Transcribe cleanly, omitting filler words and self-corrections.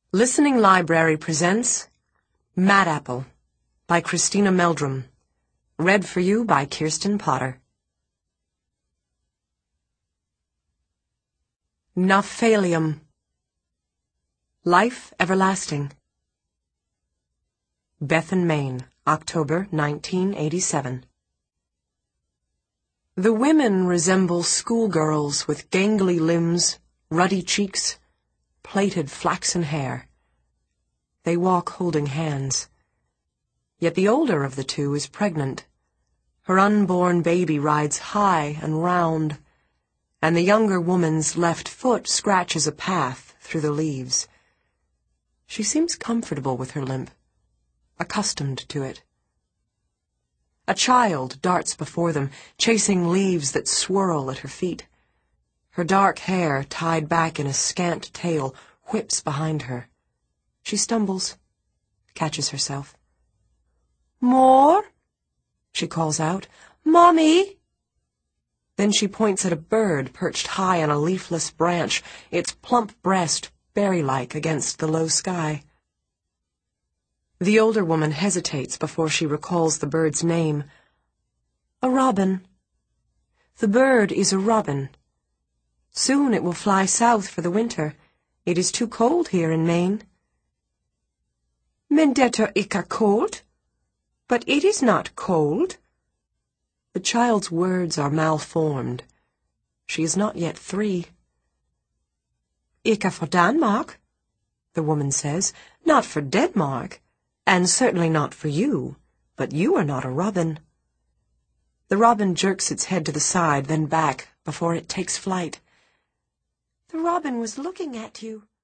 Listening Library presents Mad Apple by Christina Meldrum. Read for you by Kirsten Potter. Gnaphalium. Life Everlasting. Bethan, Maine, October 1987. The women resemble schoolgirls with gangly limbs, ruddy cheeks, plaited flaxen hair. They walk holding hands. Yet the older of the two is pregnant. Her unborn baby rides high and round, and the younger woman's left foot scratches a path through the leaves. She seems comfortable with her limp, accustomed to it. A child darts before them, chasing leaves that swirl at her feet. Her dark hair, tied back in a scant tail, whips behind her. She stumbles, catches herself. "More?" she calls out. "Mommy!" Then she points at a bird perched high on a leafless branch, its plump breast berry-like against the low sky. The older woman hesitates before she recalls the bird's name. A robin. The bird is a robin. Soon it will fly south for the winter. It is too cold here in Maine. "Men det icke cold?" "But it is not cold." The child's words are malformed. She is not yet 3. "Icke for Denmark," the woman says. "Not for Denmark, and certainly not for you. But you are not a robin." The robin jerks its head to the side, then back, before it takes flight. "The robin was looking at you,"